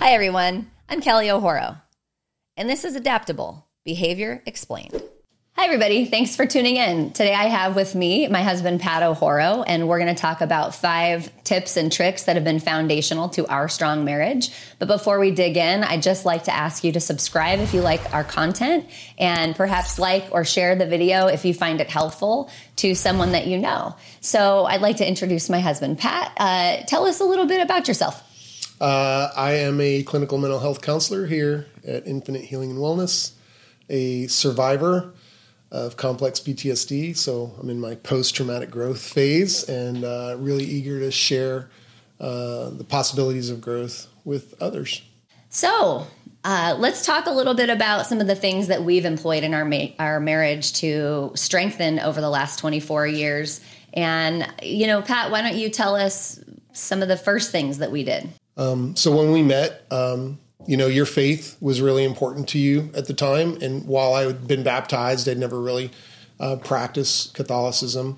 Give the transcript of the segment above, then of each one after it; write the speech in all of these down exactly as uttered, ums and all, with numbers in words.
Hi, everyone. I'm Kelly O'Horo, and this is Adaptable Behavior Explained. Hi, everybody. Thanks for tuning in. Today I have with me my husband, Pat O'Horo, and we're going to talk about five tips and tricks that have been foundational to our strong marriage. But before we dig in, I'd just like to ask you to subscribe if you like our content, and perhaps like or share the video if you find it helpful to someone that you know. So I'd like to introduce my husband, Pat. Uh, tell us a little bit about yourself. Uh, I am a clinical mental health counselor here at Infinite Healing and Wellness, a survivor of complex P T S D. So I'm in my post-traumatic growth phase and uh, really eager to share uh, the possibilities of growth with others. So uh, let's talk a little bit about some of the things that we've employed in our ma- our marriage to strengthen over the last twenty-four years. And, you know, Pat, why don't you tell us some of the first things that we did? Um, so when we met, um, you know, your faith was really important to you at the time. And while I had been baptized, I'd never really uh, practiced Catholicism.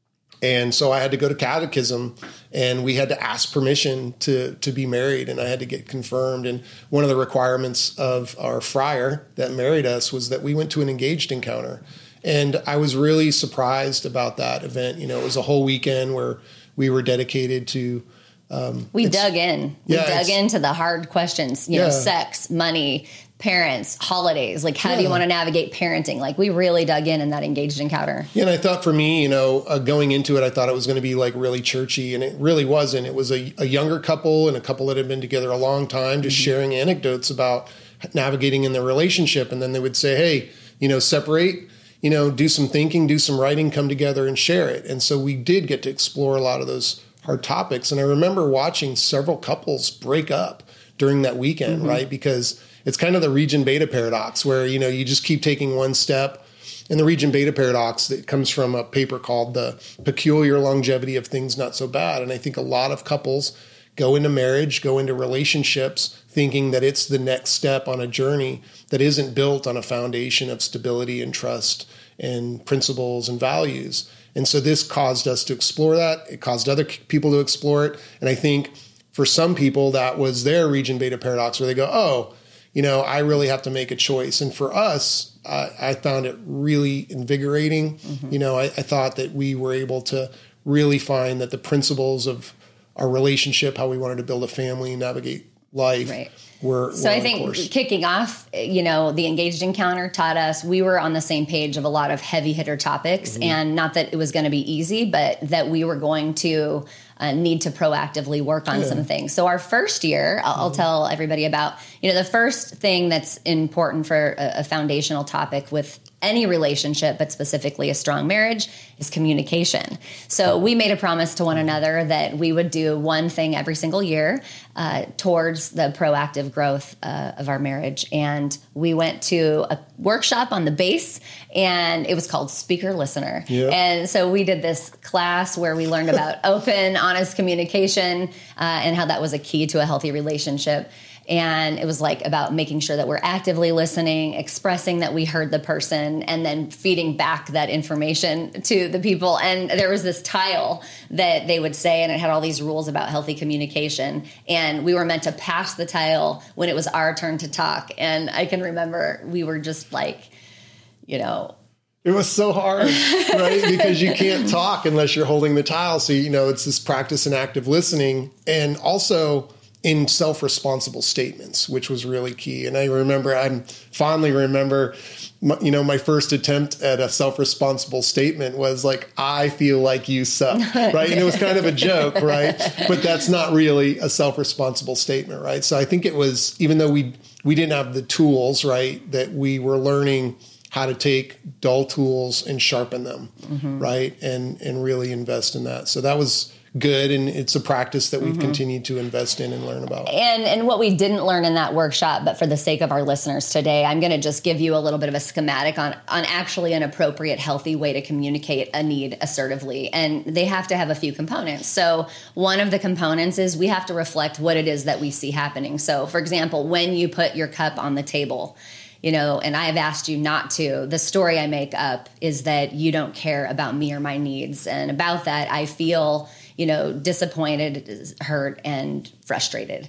And so I had to go to catechism, and we had to ask permission to, to be married, and I had to get confirmed. And one of the requirements of our friar that married us was that we went to an engaged encounter. And I was really surprised about that event. You know, it was a whole weekend where we were dedicated to Um, we dug in. We yeah, dug into the hard questions, you yeah. know, sex, money, parents, holidays. Like, how yeah. do you want to navigate parenting? Like, we really dug in in that engaged encounter. Yeah, and I thought for me, you know, uh, going into it, I thought it was going to be like really churchy, and it really wasn't. It was a, a younger couple and a couple that had been together a long time, just mm-hmm. sharing anecdotes about navigating in their relationship. And then they would say, hey, you know, separate, you know, do some thinking, do some writing, come together and share it. And so we did get to explore a lot of those hard topics. And I remember watching several couples break up during that weekend, mm-hmm. right? Because it's kind of the region beta paradox where, you know, you just keep taking one step. And the region beta paradox that comes from a paper called The Peculiar Longevity of Things Not So Bad. And I think a lot of couples go into marriage, go into relationships thinking that it's the next step on a journey that isn't built on a foundation of stability and trust and principles and values. And so this caused us to explore that. It caused other people to explore it. And I think for some people, that was their region beta paradox where they go, oh, you know, I really have to make a choice. And for us, uh, I found it really invigorating. Mm-hmm. You know, I, I thought that we were able to really find that the principles of our relationship, how we wanted to build a family and navigate life, right. We're, so we're I think course. Kicking off, you know, the engaged encounter taught us we were on the same page of a lot of heavy hitter topics, mm-hmm. and not that it was going to be easy, but that we were going to uh, need to proactively work on yeah. some things. So our first year, I'll, mm-hmm. I'll tell everybody about, you know, the first thing that's important for a, a foundational topic with any relationship, but specifically a strong marriage, is communication. So we made a promise to one another that we would do one thing every single year uh, towards the proactive growth uh, of our marriage. And we went to a workshop on the base, and it was called Speaker Listener. Yep. And so we did this class where we learned about open, honest communication uh, and how that was a key to a healthy relationship. And it was like about making sure that we're actively listening, expressing that we heard the person, and then feeding back that information to the people. And there was this tile that they would say, and it had all these rules about healthy communication. And we were meant to pass the tile when it was our turn to talk. And I can remember we were just like, you know, it was so hard, right? Because you can't talk unless you're holding the tile. So, you know, it's this practice in active listening. And also in self-responsible statements, which was really key. And I remember, I fondly remember, you know, my first attempt at a self-responsible statement was like, I feel like you suck, right? And it was kind of a joke, right? But that's not really a self-responsible statement, right? So I think it was, even though we we didn't have the tools, right, that we were learning how to take dull tools and sharpen them, mm-hmm. right? And and really invest in that. So that was good, and it's a practice that we've mm-hmm. continued to invest in and learn about. And and what we didn't learn in that workshop, but for the sake of our listeners today, I'm going to just give you a little bit of a schematic on on actually an appropriate, healthy way to communicate a need assertively. And they have to have a few components. So one of the components is we have to reflect what it is that we see happening. So, for example, when you put your cup on the table, you know, and I've asked you not to, the story I make up is that you don't care about me or my needs. And about that, I feel, you know, disappointed, hurt, and frustrated.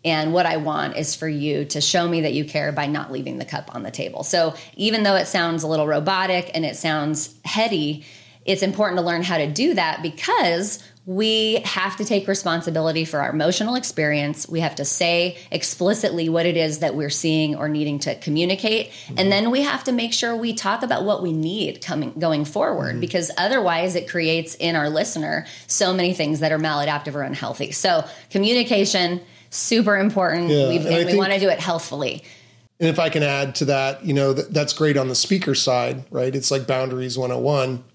And what I want is for you to show me that you care by not leaving the cup on the table. So even though it sounds a little robotic and it sounds heady, it's important to learn how to do that because we have to take responsibility for our emotional experience. We have to say explicitly what it is that we're seeing or needing to communicate. Mm-hmm. And then we have to make sure we talk about what we need coming going forward, mm-hmm. because otherwise it creates in our listener so many things that are maladaptive or unhealthy. So communication, super important. Yeah, We've, and, and we want to do it healthfully. And if I can add to that, you know, th- that's great on the speaker side, right? It's like boundaries one oh one.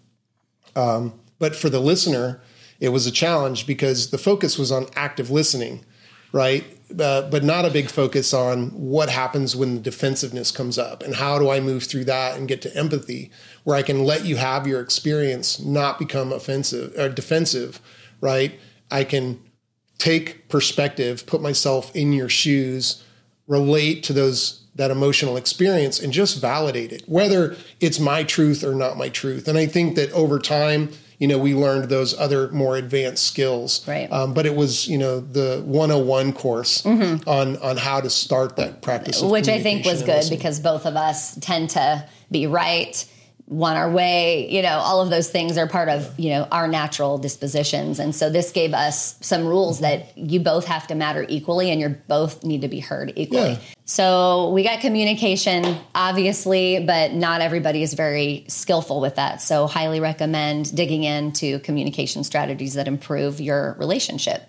Um, but for the listener, it was a challenge because the focus was on active listening, right? Uh, but not a big focus on what happens when the defensiveness comes up and how do I move through that and get to empathy where I can let you have your experience, not become offensive or defensive, right? I can take perspective, put myself in your shoes, relate to those that emotional experience and just validate it, whether it's my truth or not my truth. And I think that over time, you know, we learned those other more advanced skills. Right. Um, but it was, you know, the one oh one course mm-hmm. on on how to start that practice of which I think was good listening. Because both of us tend to be right, want our way, you know, all of those things are part of, you know, our natural dispositions. And so this gave us some rules that you both have to matter equally and you both need to be heard equally. Yeah. So we got communication, obviously, but not everybody is very skillful with that. So highly recommend digging into communication strategies that improve your relationship.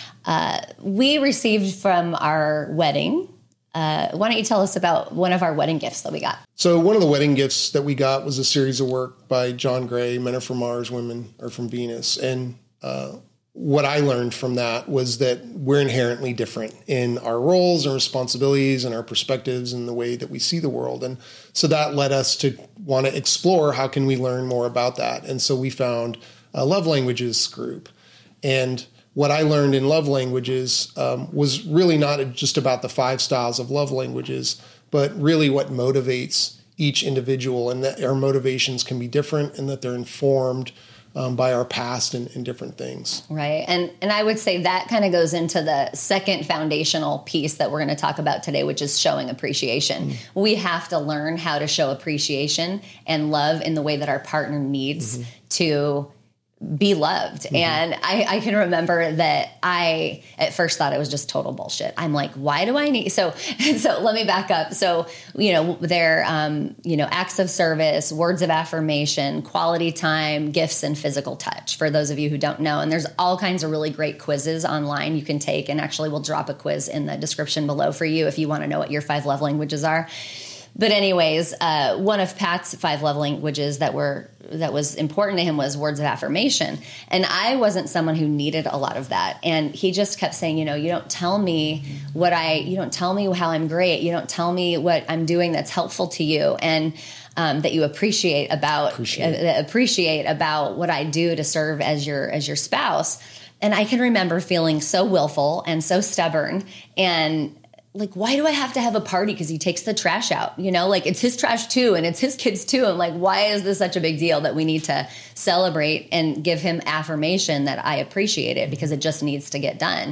Uh, we received from our wedding. Uh, why don't you tell us about one of our wedding gifts that we got? So one of the wedding gifts that we got was a series of work by John Gray, Men Are From Mars, Women Are From Venus. And uh, what I learned from that was that we're inherently different in our roles and responsibilities and our perspectives and the way that we see the world. And so that led us to want to explore how can we learn more about that. And so we found a Love Languages group. And what I learned in Love Languages um, was really not just about the five styles of love languages, but really what motivates each individual and that our motivations can be different and that they're informed um, by our past and, and different things. Right. And and I would say that kind of goes into the second foundational piece that we're going to talk about today, which is showing appreciation. Mm. We have to learn how to show appreciation and love in the way that our partner needs mm-hmm. to be loved. Mm-hmm. And I, I can remember that I at first thought it was just total bullshit. I'm like, why do I need, so, so let me back up. So, you know, there, um, you know, acts of service, words of affirmation, quality time, gifts, and physical touch for those of you who don't know. And there's all kinds of really great quizzes online you can take. And actually we'll drop a quiz in the description below for you if you want to know what your five love languages are. But anyways, uh, one of Pat's five love languages that were that was important to him was words of affirmation. And I wasn't someone who needed a lot of that. And he just kept saying, you know, you don't tell me what I, you don't tell me how I'm great. You don't tell me what I'm doing that's helpful to you and um, that you appreciate about appreciate. Uh, appreciate about what I do to serve as your as your spouse. And I can remember feeling so willful and so stubborn and like, why do I have to have a party? Because he takes the trash out, you know, like it's his trash too. And it's his kids too. I'm like, why is this such a big deal that we need to celebrate and give him affirmation that I appreciate it because it just needs to get done.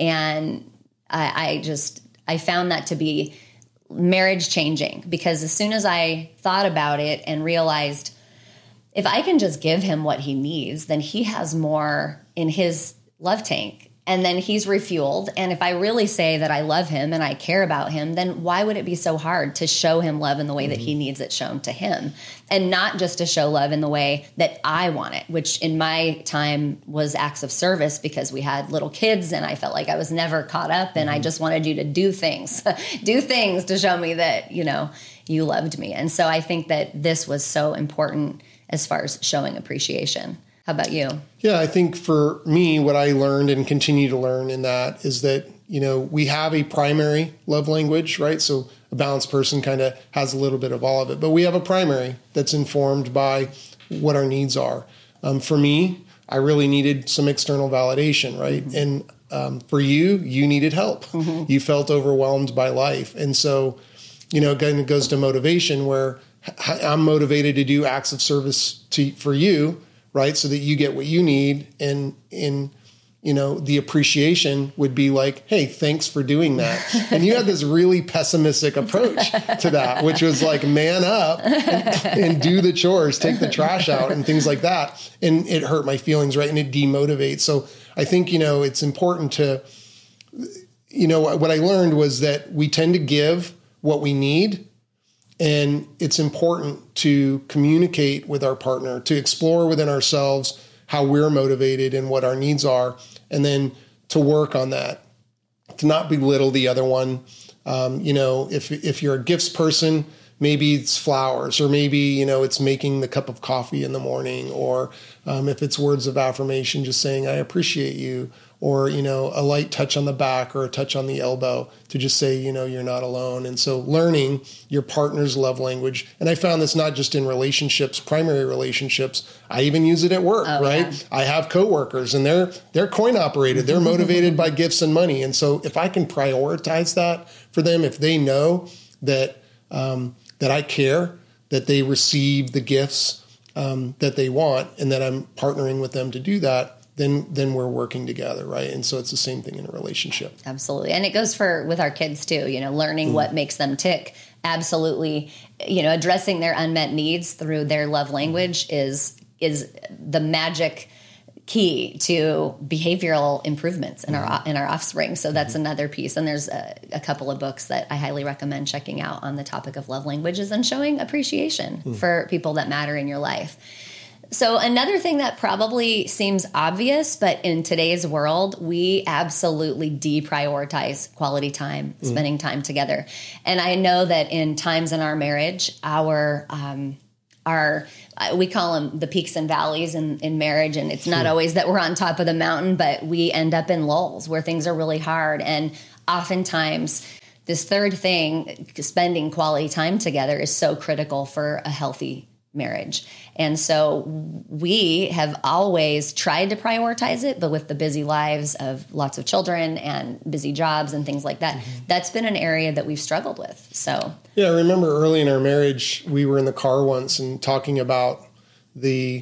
And I, I just, I found that to be marriage changing because as soon as I thought about it and realized if I can just give him what he needs, then he has more in his love tank. And then he's refueled. And if I really say that I love him and I care about him, then why would it be so hard to show him love in the way mm-hmm. that he needs it shown to him? And not just to show love in the way that I want it, which in my time was acts of service because we had little kids and I felt like I was never caught up and mm-hmm. I just wanted you to do things, do things to show me that, you know, you loved me. And so I think that this was so important as far as showing appreciation. How about you? Yeah, I think for me, what I learned and continue to learn in that is that, you know, we have a primary love language, right? So a balanced person kind of has a little bit of all of it, but we have a primary that's informed by what our needs are. Um, for me, I really needed some external validation, right? Mm-hmm. And um, for you, you needed help. Mm-hmm. You felt overwhelmed by life. And so, you know, again, it goes to motivation where I'm motivated to do acts of service to for you, right? So that you get what you need. And in you know, the appreciation would be like, hey, thanks for doing that. And you had this really pessimistic approach to that, which was like, man up and, and do the chores, take the trash out and things like that. And it hurt my feelings, right? And it demotivates. So I think, you know, it's important to, you know, what I learned was that we tend to give what we need. And it's important to communicate with our partner, to explore within ourselves how we're motivated and what our needs are, and then to work on that, to not belittle the other one. Um, you know, if if you're a gifts person, maybe it's flowers, or maybe, you know, it's making the cup of coffee in the morning, or um, if it's words of affirmation, just saying, I appreciate you, or, you know, a light touch on the back or a touch on the elbow to just say, you know, you're not alone. And so learning your partner's love language. And I found this not just in relationships, primary relationships. I even use it at work, oh, right? Yeah. I have coworkers and they're, they're coin operated. They're motivated by gifts and money. And so if I can prioritize that for them, if they know that, um, that I care, that they receive the gifts um, that they want, and that I'm partnering with them to do that, then then we're working together, right? And so it's the same thing in a relationship. Absolutely. And it goes for with our kids too, you know, learning mm. what makes them tick. Absolutely. You know, addressing their unmet needs through their love language is is the magic key to behavioral improvements in mm-hmm. our in our offspring. So that's mm-hmm. another piece. And there's a, a couple of books that I highly recommend checking out on the topic of love languages and showing appreciation mm. for people that matter in your life. So another thing that probably seems obvious, but in today's world, we absolutely deprioritize quality time, mm. spending time together. And I know that in times in our marriage, our um, our we call them the peaks and valleys in, in marriage. And it's not always that we're on top of the mountain, but we end up in lulls where things are really hard. And oftentimes this third thing, spending quality time together, is so critical for a healthy marriage. And so we have always tried to prioritize it, but with the busy lives of lots of children and busy jobs and things like that, mm-hmm. that's been an area that we've struggled with. So yeah, I remember early in our marriage, we were in the car once and talking about the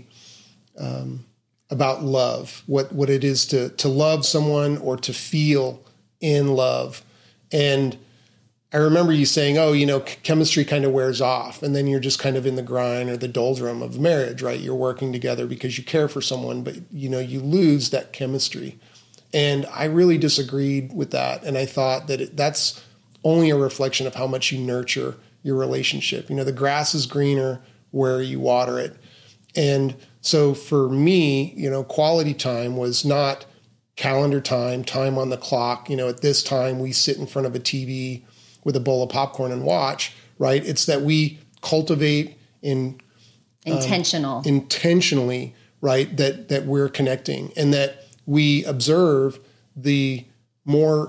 um, about love, what what it is to to love someone or to feel in love. And I remember you saying, oh, you know, chemistry kind of wears off, and then you're just kind of in the grind or the doldrum of marriage, right? You're working together because you care for someone, but, you know, you lose that chemistry. And I really disagreed with that. And I thought that it, that's only a reflection of how much you nurture your relationship. You know, the grass is greener where you water it. And so for me, you know, quality time was not calendar time, time on the clock. You know, at this time we sit in front of a T V with a bowl of popcorn and watch, right? It's that we cultivate in intentional, um, intentionally, right? That that we're connecting, and that we observe the more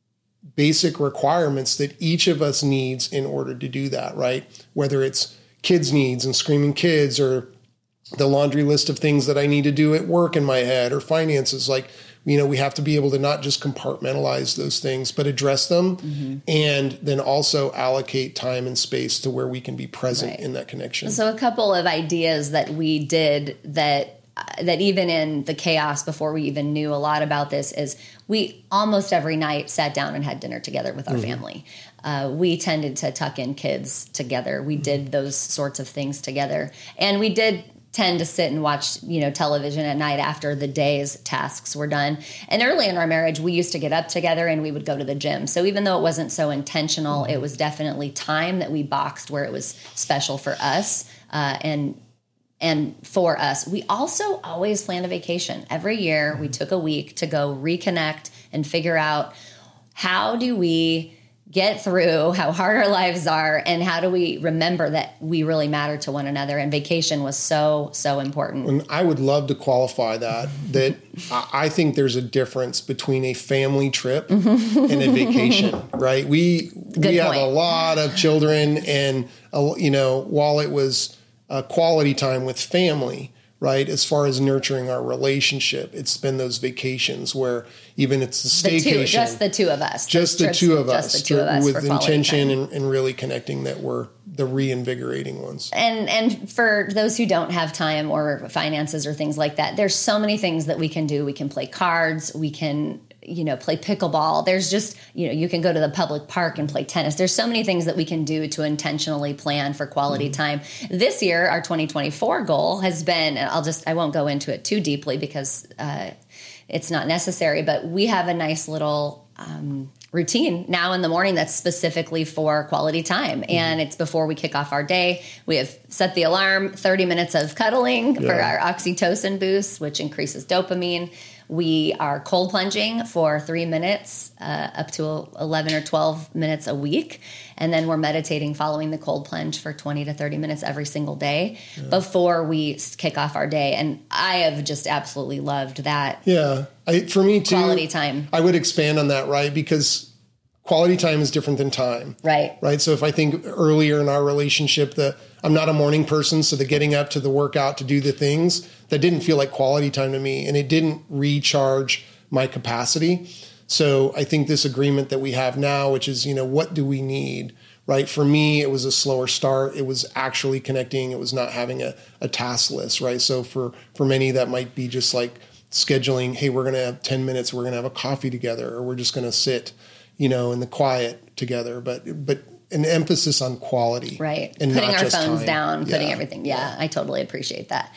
basic requirements that each of us needs in order to do that, right? Whether it's kids' needs and screaming kids, or the laundry list of things that I need to do at work in my head, or finances, like, you know, we have to be able to not just compartmentalize those things, but address them, mm-hmm. and then also allocate time and space to where we can be present right. in that connection. So a couple of ideas that we did that uh, that even in the chaos before we even knew a lot about this is we almost every night sat down and had dinner together with our mm-hmm. family. Uh, we tended to tuck in kids together. We mm-hmm. did those sorts of things together. And we did tend to sit and watch, you know, television at night after the day's tasks were done. And early in our marriage, we used to get up together and we would go to the gym. So even though it wasn't so intentional, mm-hmm. it was definitely time that we boxed where it was special for us uh, and and for us. We also always planned a vacation. Every year, we took a week to go reconnect and figure out how do we get through how hard our lives are, and how do we remember that we really matter to one another. And vacation was so, so important. And I would love to qualify that, that I think there's a difference between a family trip and a vacation, right? We, Good we have point. a lot of children, and, uh, you know, while it was uh, quality time with family, right, as far as nurturing our relationship, it's been those vacations where even it's the staycation. The two, just the two of us. Just the two of us. Just the two of us with intention and, and really connecting that we're the reinvigorating ones. And and for those who don't have time or finances or things like that, there's so many things that we can do. We can play cards. We can, you know, play pickleball. There's just, you know, you can go to the public park and play tennis. There's so many things that we can do to intentionally plan for quality mm-hmm. time. This year, our twenty twenty-four goal has been, and I'll just, I won't go into it too deeply because uh, it's not necessary, but we have a nice little um, routine now in the morning that's specifically for quality time. Mm-hmm. And it's before we kick off our day. We have set the alarm, thirty minutes of cuddling yeah. for our oxytocin boost, which increases dopamine. We are cold plunging for three minutes, uh, up to eleven or twelve minutes a week. And then we're meditating following the cold plunge for twenty to thirty minutes every single day yeah. before we kick off our day. And I have just absolutely loved that. Yeah. I, for me too. Quality time. I would expand on that, right? Because quality time is different than time. Right. Right. So if I think earlier in our relationship that I'm not a morning person, so the getting up to the workout to do the things, that didn't feel like quality time to me, and it didn't recharge my capacity. So I think this agreement that we have now, which is, you know, what do we need, right? For me, it was a slower start. It was actually connecting. It was not having a, a task list, right? So for, for many, that might be just like scheduling, hey, we're going to have ten minutes, we're going to have a coffee together, or we're just going to sit, you know, in the quiet together. But, but an emphasis on quality. Right. And putting not our just phones time. down, putting yeah. everything. Yeah, yeah, I totally appreciate that.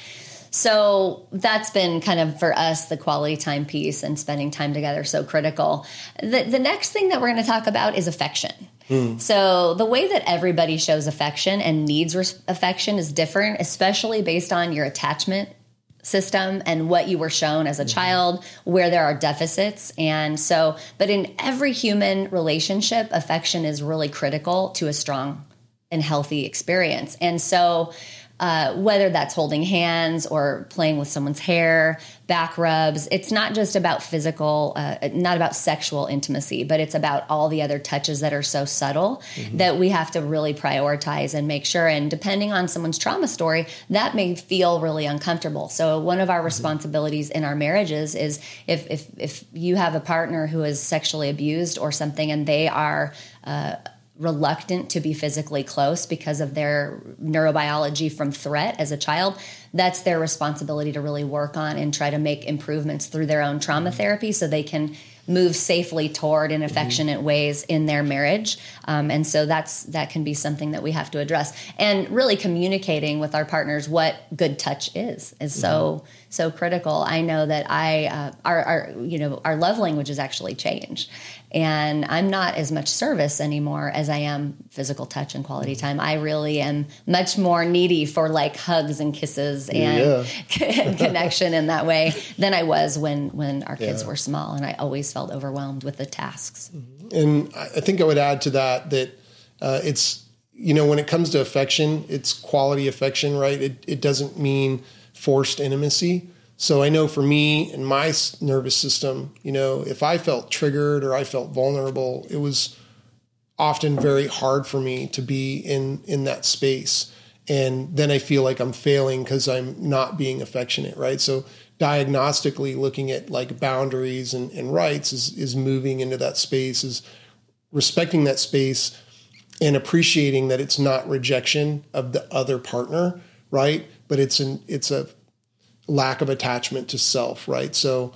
So that's been kind of for us, the quality time piece and spending time together so critical. The, the next thing that we're going to talk about is affection. Mm. So the way that everybody shows affection and needs res- affection is different, especially based on your attachment system and what you were shown as a mm-hmm. child, where there are deficits. And so, but in every human relationship, affection is really critical to a strong and healthy experience. And so Uh, whether that's holding hands or playing with someone's hair, back rubs, it's not just about physical, uh, not about sexual intimacy, but it's about all the other touches that are so subtle mm-hmm. that we have to really prioritize and make sure. And depending on someone's trauma story, that may feel really uncomfortable. So one of our mm-hmm. responsibilities in our marriages is if, if, if you have a partner who is sexually abused or something and they are uh, reluctant to be physically close because of their neurobiology from threat as a child, that's their responsibility to really work on and try to make improvements through their own trauma therapy so they can move safely toward in affectionate mm-hmm. ways in their marriage. Um, and so that's that can be something that we have to address. And really communicating with our partners what good touch is, is mm-hmm. so, so critical. I know that I, uh, our, our, you know, our love languages actually change. And I'm not as much service anymore as I am physical touch and quality time. I really am much more needy for like hugs and kisses and, yeah. and connection in that way than I was when, when our kids yeah. were small. And I always felt overwhelmed with the tasks. And I think I would add to that, that uh, it's, you know, when it comes to affection, it's quality affection, right? It, it doesn't mean forced intimacy. So I know for me and my nervous system, you know, if I felt triggered or I felt vulnerable, it was often very hard for me to be in, in that space. And then I feel like I'm failing because I'm not being affectionate, right? So diagnostically looking at like boundaries and, and rights is, is moving into that space, is respecting that space and appreciating that it's not rejection of the other partner, right? But it's an, it's a lack of attachment to self, right? So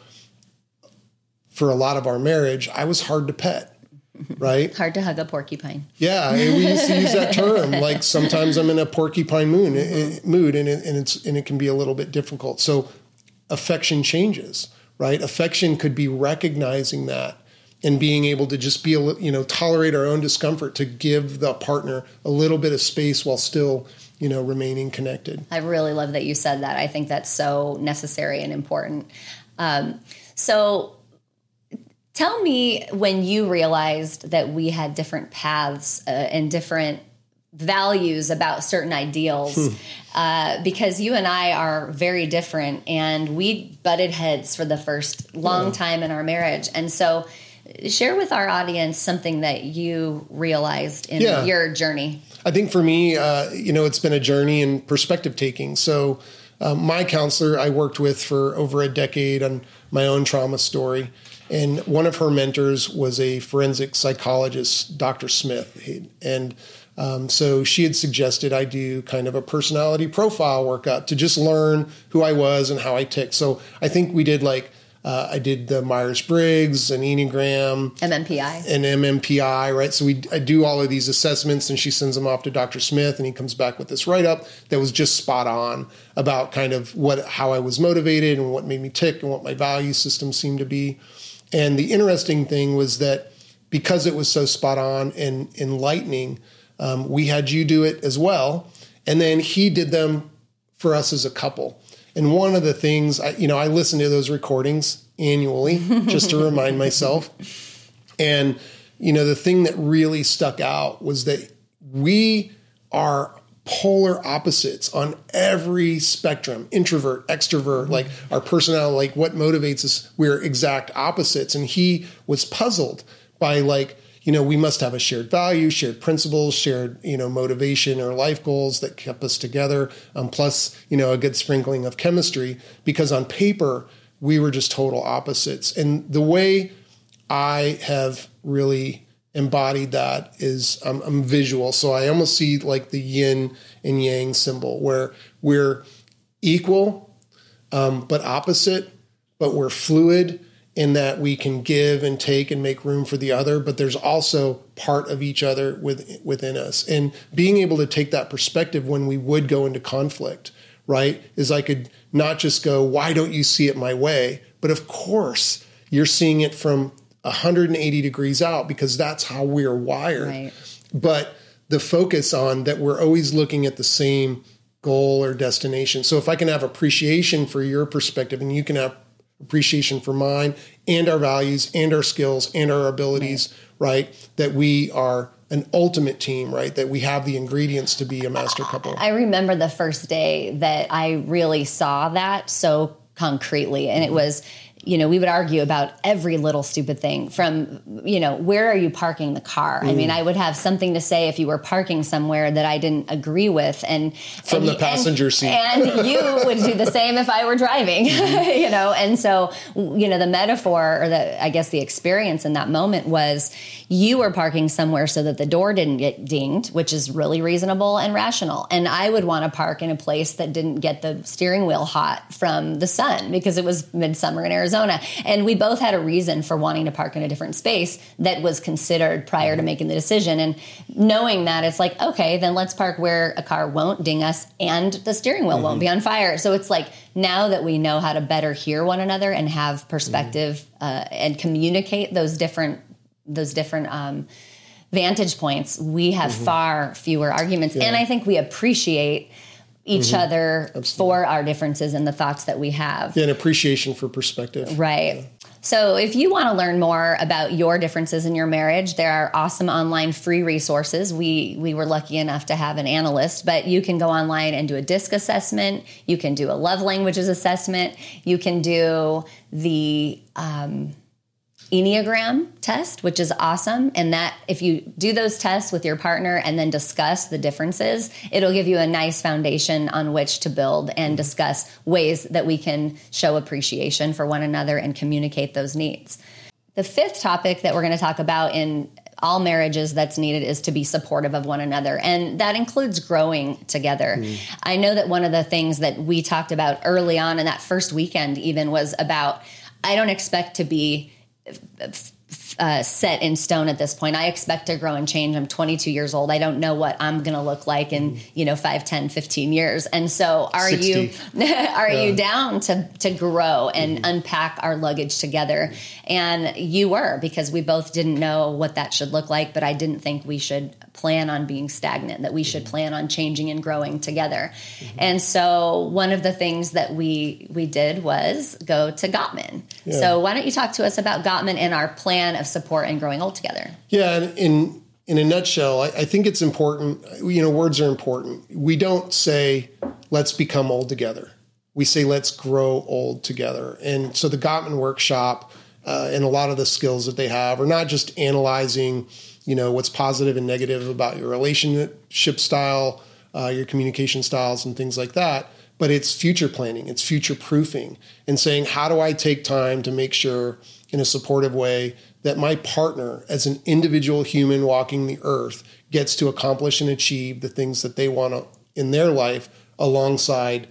for a lot of our marriage, I was hard to pet, right? Hard to hug a porcupine. Yeah, we used to use that term. Like sometimes I'm in a porcupine mood, mm-hmm. mood, and it, and it's and it can be a little bit difficult. So affection changes, right? Affection could be recognizing that and being able to just be, you know, tolerate our own discomfort to give the partner a little bit of space while still, you know, remaining connected. I really love that you said that. I think that's so necessary and important. Um, so tell me when you realized that we had different paths uh, and different values about certain ideals, hmm. uh, because you and I are very different and we butted heads for the first long yeah. time in our marriage. And so share with our audience something that you realized in yeah. your journey. I think for me, uh, you know, it's been a journey in perspective taking. So uh, my counselor I worked with for over a decade on my own trauma story. And one of her mentors was a forensic psychologist, Doctor Smith. And Um, so she had suggested I do kind of a personality profile workup to just learn who I was and how I ticked. So I think we did like, uh, I did the Myers-Briggs, an Enneagram. M M P I. An M M P I, right? So we I do all of these assessments, and she sends them off to Doctor Smith, and he comes back with this write-up that was just spot on about kind of what how I was motivated and what made me tick and what my value system seemed to be. And the interesting thing was that because it was so spot on and enlightening, um, we had you do it as well. And then he did them for us as a couple. And one of the things, I, you know, I listen to those recordings annually just to remind myself. And, you know, the thing that really stuck out was that we are polar opposites on every spectrum, introvert, extrovert, like our personality, like what motivates us. We're exact opposites. And he was puzzled by like, you know, we must have a shared value, shared principles, shared, you know, motivation or life goals that kept us together, um, plus, you know, a good sprinkling of chemistry, because on paper, we were just total opposites. And the way I have really embodied that is um, I'm visual. So I almost see like the yin and yang symbol where we're equal, um, but opposite, but we're fluid, in that we can give and take and make room for the other, but there's also part of each other with, within us. And being able to take that perspective when we would go into conflict, right, is I could not just go, why don't you see it my way? But of course, you're seeing it from one hundred eighty degrees out because that's how we're wired. Right. But the focus on that we're always looking at the same goal or destination. So if I can have appreciation for your perspective and you can have appreciation for mine and our values and our skills and our abilities, right. right? That we are an ultimate team, right? That we have the ingredients to be a master couple. I remember the first day that I really saw that so concretely. And it was, you know, we would argue about every little stupid thing from, you know, where are you parking the car? Mm. I mean, I would have something to say if you were parking somewhere that I didn't agree with. And from and, the passenger and, seat. And you would do the same if I were driving, mm-hmm. you know? And so, you know, the metaphor or the, I guess the experience in that moment was you were parking somewhere so that the door didn't get dinged, which is really reasonable and rational. And I would want to park in a place that didn't get the steering wheel hot from the sun because it was midsummer in Arizona. And we both had a reason for wanting to park in a different space that was considered prior to making the decision. And knowing that, it's like, okay, then let's park where a car won't ding us and the steering wheel mm-hmm. won't be on fire. So it's like, now that we know how to better hear one another and have perspective mm-hmm. uh, and communicate those different those different um, vantage points, we have mm-hmm. far fewer arguments. Yeah. And I think we appreciate each mm-hmm. other Absolutely. For our differences and the thoughts that we have. Yeah, and appreciation for perspective. Right. Yeah. So if you want to learn more about your differences in your marriage, there are awesome online free resources. We we were lucky enough to have an analyst, but you can go online and do a DISC assessment. You can do a love languages assessment. You can do the um, Enneagram test, which is awesome. And that if you do those tests with your partner and then discuss the differences, it'll give you a nice foundation on which to build and discuss ways that we can show appreciation for one another and communicate those needs. The fifth topic that we're going to talk about in all marriages that's needed is to be supportive of one another. And that includes growing together. Mm. I know that one of the things that we talked about early on in that first weekend even was about, I don't expect to be Uh, set in stone at this point. I expect to grow and change. I'm twenty-two years old. I don't know what I'm going to look like in, you know, five, ten, fifteen years. And so are sixty. you, are yeah. you down to, to grow and mm-hmm. unpack our luggage together? And you were, because we both didn't know what that should look like, but I didn't think we should plan on being stagnant, that we should mm-hmm. plan on changing and growing together. Mm-hmm. And so one of the things that we, we did was go to Gottman. Yeah. So why don't you talk to us about Gottman and our plan of support and growing old together? Yeah, and in in a nutshell, I, I think it's important. You know, words are important. We don't say, let's become old together. We say, let's grow old together. And so the Gottman workshop uh, and a lot of the skills that they have are not just analyzing, you know, what's positive and negative about your relationship style, uh, your communication styles and things like that, but it's future planning, it's future proofing, and saying, how do I take time to make sure in a supportive way that my partner, as an individual human walking the earth, gets to accomplish and achieve the things that they want to in their life alongside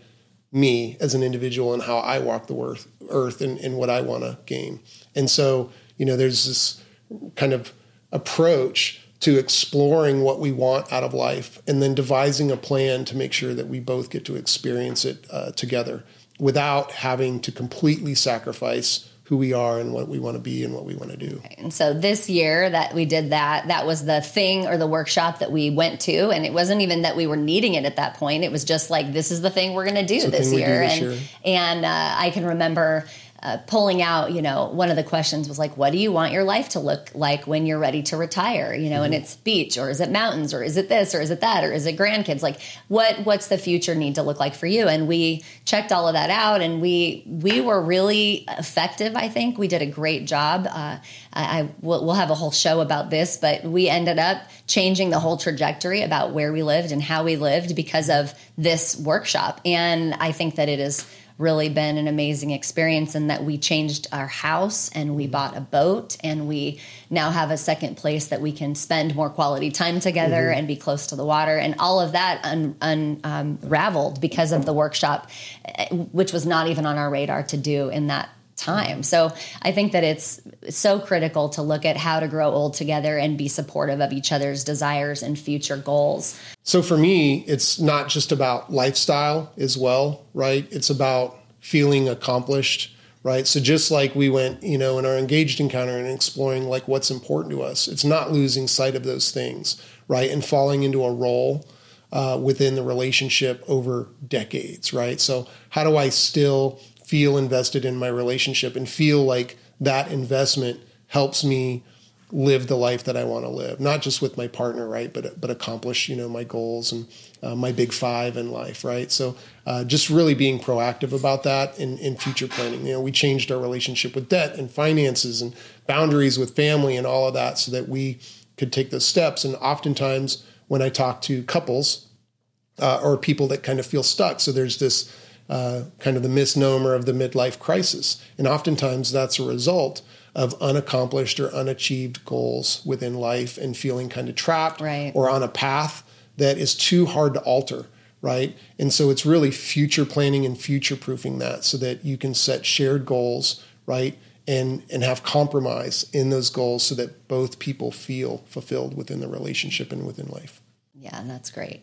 me as an individual and how I walk the earth, earth and, and what I want to gain. And so, you know, there's this kind of approach to exploring what we want out of life and then devising a plan to make sure that we both get to experience it uh, together without having to completely sacrifice who we are and what we want to be and what we want to do. And so this year that we did that, that was the thing or the workshop that we went to. And it wasn't even that we were needing it at that point. It was just like, this is the thing we're going to do this year. Do this and year. and uh, I can remember uh, pulling out, you know, one of the questions was like, what do you want your life to look like when you're ready to retire? You know, mm-hmm. and it's beach, or is it mountains, or is it this, or is it that, or is it grandkids? Like, what what's the future need to look like for you? And we checked all of that out, and we we were really effective. I think we did a great job. Uh, I, I we'll, we'll have a whole show about this, but we ended up changing the whole trajectory about where we lived and how we lived because of this workshop. And I think that it is really been an amazing experience, and that we changed our house and we bought a boat, and we now have a second place that we can spend more quality time together mm-hmm. and be close to the water, and all of that un, un, um, unraveled because of the workshop, which was not even on our radar to do in that time. So I think that it's so critical to look at how to grow old together and be supportive of each other's desires and future goals. So for me, it's not just about lifestyle as well, right? It's about feeling accomplished, right? So just like we went, you know, in our engaged encounter and exploring like what's important to us, it's not losing sight of those things, right? And falling into a role uh, within the relationship over decades, right? So how do I still feel invested in my relationship and feel like that investment helps me live the life that I want to live, not just with my partner, right, but but accomplish, you know, my goals and uh, my big five in life, right? So uh, just really being proactive about that in, in future planning. You know, we changed our relationship with debt and finances and boundaries with family and all of that so that we could take those steps. And oftentimes when I talk to couples uh, or people that kind of feel stuck, so there's this Uh, kind of the misnomer of the midlife crisis. And oftentimes that's a result of unaccomplished or unachieved goals within life and feeling kind of trapped right. or on a path that is too hard to alter, right? And so it's really future planning and future proofing that so that you can set shared goals, right? And, and have compromise in those goals so that both people feel fulfilled within the relationship and within life. Yeah, that's great.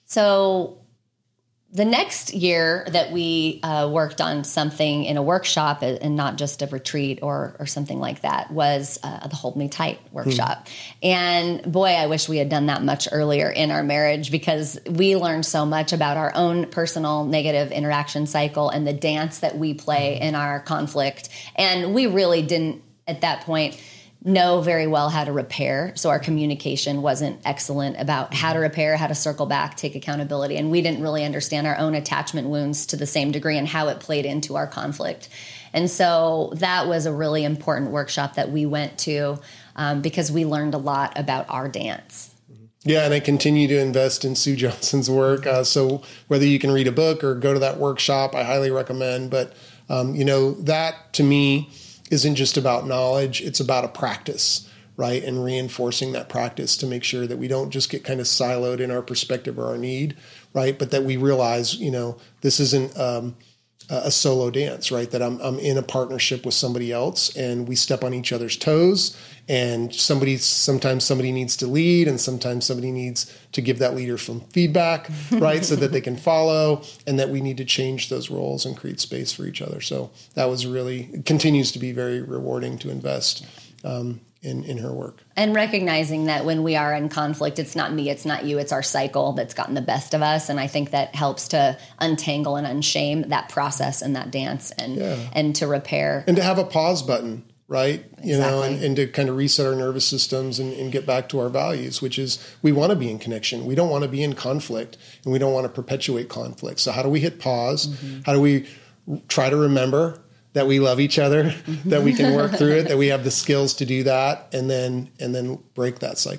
So the next year that we uh, worked on something in a workshop and not just a retreat or or something like that was uh, the Hold Me Tight workshop. Mm. And boy, I wish we had done that much earlier in our marriage, because we learned so much about our own personal negative interaction cycle and the dance that we play in our conflict. And we really didn't at that point know very well how to repair. So our communication wasn't excellent about how to repair, how to circle back, take accountability. And we didn't really understand our own attachment wounds to the same degree and how it played into our conflict. And so that was a really important workshop that we went to um, because we learned a lot about our dance. Yeah, and I continue to invest in Sue Johnson's work. Uh, so whether you can read a book or go to that workshop, I highly recommend. But, um, you know, that to me isn't just about knowledge, it's about a practice, right? And reinforcing that practice to make sure that we don't just get kind of siloed in our perspective or our need, right? But that we realize, you know, this isn't um, a solo dance, right? That I'm, I'm in a partnership with somebody else and we step on each other's toes, and somebody, sometimes somebody needs to lead and sometimes somebody needs to give that leader some feedback, right? So that they can follow, and that we need to change those roles and create space for each other. So that was really, it continues to be very rewarding to invest um, in, in her work. And recognizing that when we are in conflict, it's not me, it's not you, it's our cycle that's gotten the best of us. And I think that helps to untangle and unshame that process and that dance and, yeah. and to repair. And to have a pause button. Right. Exactly. You know, and, and to kind of reset our nervous systems and, and get back to our values, which is we want to be in connection. We don't want to be in conflict, and we don't want to perpetuate conflict. So how do we hit pause? Mm-hmm. How do we try to remember that we love each other, mm-hmm. that we can work through it, that we have the skills to do that, and then and then break that cycle.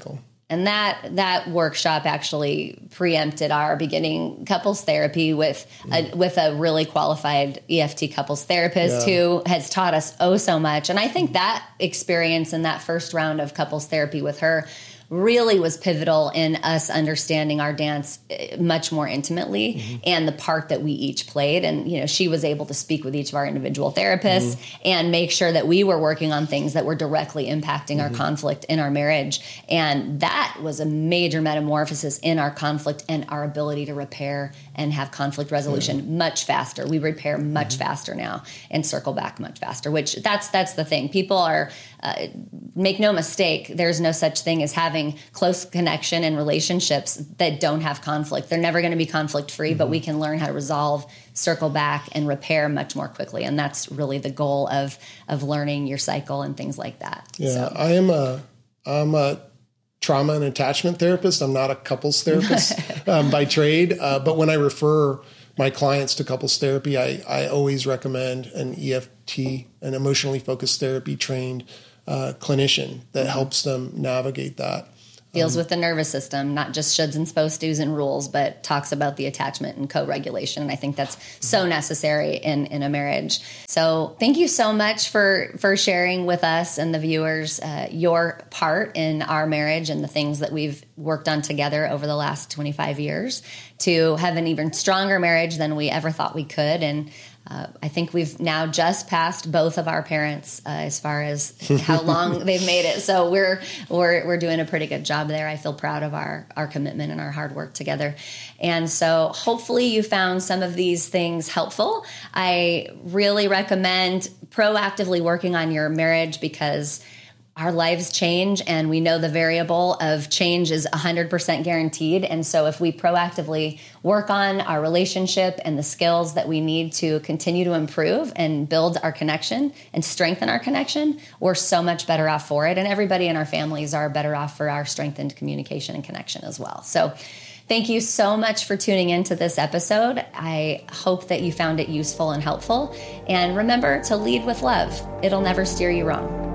And that that workshop actually preempted our beginning couples therapy with a, with a really qualified E F T couples therapist yeah. who has taught us oh so much. And I think that experience in that first round of couples therapy with her really was pivotal in us understanding our dance much more intimately mm-hmm. and the part that we each played. And, you know, she was able to speak with each of our individual therapists mm-hmm. and make sure that we were working on things that were directly impacting mm-hmm. our conflict in our marriage. And that was a major metamorphosis in our conflict and our ability to repair and have conflict resolution mm-hmm. much faster. We repair much mm-hmm. faster now and circle back much faster, which that's, that's the thing. People are, uh, make no mistake, there's no such thing as having close connection and relationships that don't have conflict. They're never going to be conflict free, mm-hmm. but we can learn how to resolve, circle back, and repair much more quickly. And that's really the goal of of learning your cycle and things like that. Yeah, so. I am a I'm a trauma and attachment therapist. I'm not a couples therapist um, by trade, uh, but when I refer my clients to couples therapy, I I always recommend an E F T, an emotionally focused therapy trained uh, clinician that mm-hmm. helps them navigate that. Deals um, with the nervous system, not just shoulds and supposed tos and rules, but talks about the attachment and co-regulation. And I think that's so necessary in, in a marriage. So thank you so much for, for sharing with us and the viewers uh, your part in our marriage and the things that we've worked on together over the last twenty-five years to have an even stronger marriage than we ever thought we could. And Uh, I think we've now just passed both of our parents uh, as far as how long they've made it. So we're we're we're doing a pretty good job there. I feel proud of our our commitment and our hard work together. And so hopefully you found some of these things helpful. I really recommend proactively working on your marriage because our lives change and we know the variable of change is one hundred percent guaranteed. And so if we proactively work on our relationship and the skills that we need to continue to improve and build our connection and strengthen our connection, we're so much better off for it. And everybody in our families are better off for our strengthened communication and connection as well. So thank you so much for tuning into this episode. I hope that you found it useful and helpful. And remember to lead with love. It'll never steer you wrong.